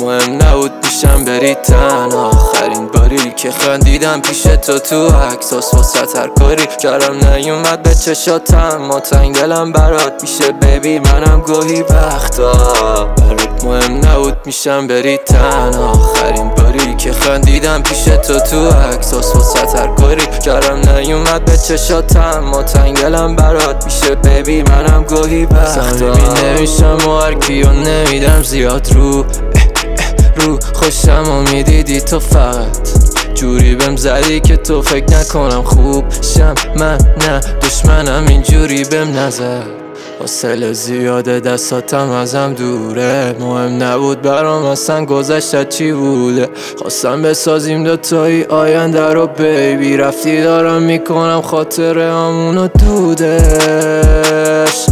مهم نبود پیشم بری تنها. آخرین باری که خندیدم پیش تو عکساس واسه هر کاری کردم نیومد به چشاتم. ما تنگ دلم برات میشه بیبی منم گاهی وقتا. برات مهم نبود میشم بری تنها. آخرین باری که خندیدم پیش تو عکساس واسه هر کاری کردم نیومد به چشاتم. ما تنگ دلم برات میشه بیبی منم گاهی وقتا. صمیمی نمیشم و هر کیو نمیدم زیاد رو خوشم و میدیدی تو فقط جوری بهم زدی که تو فکر نکنم خوب شم. من نه دشمنم اینجوری بهم نزد. حوصله زیاده دستاتم ازم دوره. مهم نبود برام اصلا گذشته چی بوده. خواستم بسازیم دوتایی آینده رو بیبی. رفتی دارم میکنم خاطره همونو دودش.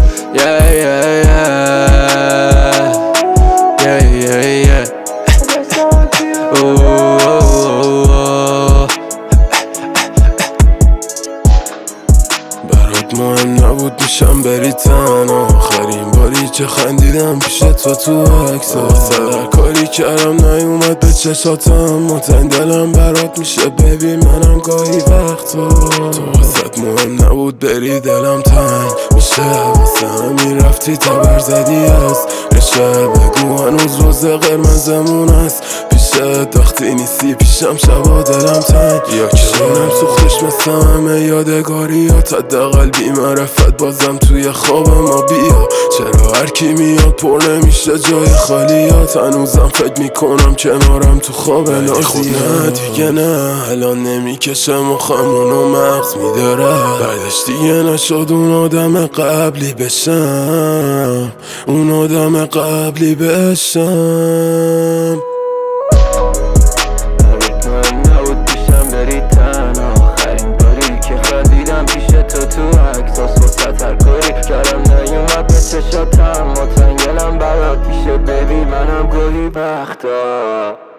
برات مهم نبود میشم بری تنها. آخرین باری که خندیدم پیش تو عکسات هر کاری کردم نیومد به چشاتم. متن دلم برات میشه بیبی منم گاهی وقتا. تو واسط مهم نبود بری دلم تنگ میشه واسه همین رفتی تبر زدی از رشه. بگو هنوز روز قرمزمون است پیشت وقتی نیستی پیشم شبا دلم تنگ. یا که شنم سوختش مثل همه یادگاریات. حداقل بی معرفت بازم توی خواب ما بیا. چرا هر کی میاد پر نمیشه جای خالیات. هنوزم فکر میکنم کنارم تو خواب نازی. نه دیگه نه الان نمیکشه مخمونو مغز میداره. بعدش دیگه نشد اون آدم قبلی بشم. اون آدم قبلی بشم. آخرین باری که خندیدم پیش تو عکساس واسه هر کاری کردم نیومد به چشاتم. ما تنگ دلم برات میشه بیبی منم گاهی وقتا.